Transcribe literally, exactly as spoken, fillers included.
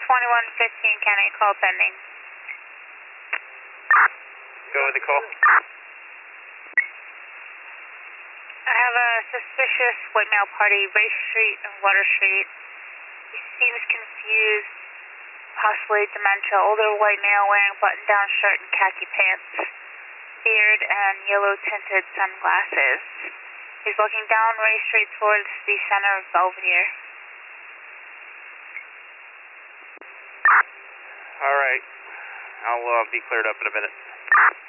twenty-one fifteen, County call pending. Go with the call. I have a suspicious white male party, Race Street and Water Street. He seems confused, possibly dementia. Older white male wearing button-down shirt and khaki pants, beard and yellow-tinted sunglasses. He's looking down Race Street towards the center of Belvedere. All right. I'll uh, be cleared up in a minute.